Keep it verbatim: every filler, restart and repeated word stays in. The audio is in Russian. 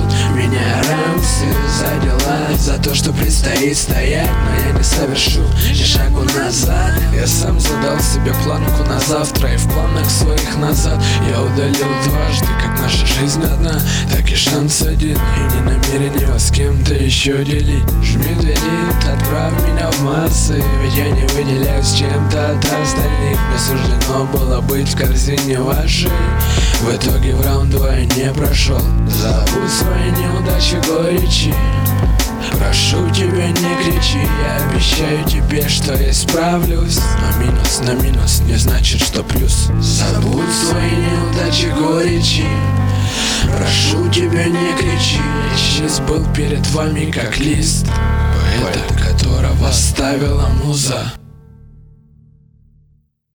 Меня рамсы за дела, за то, что предстоит стоять. Но я не совершу ни шагу назад. Я сам задал себе планку на завтра, и в планах своих назад я удалил дважды. Как наша жизнь одна, так и шанс один, и не намерен его с кем-то еще делить. Жми двери, отправь меня в массы, ведь я не выделяюсь чем-то от остальных. Мне суждено было быть в корзине вашей. В итоге в раунд два я не прошел. Забудь свои неудачи, горечи. Прошу тебя, не кричи, я обещаю тебе, что я справлюсь. Но минус на минус не значит, что плюс. Забудь свои неудачи, горечи. Прошу тебя, не кричи. Я сейчас был перед вами как лист, поэта, которого ставила муза.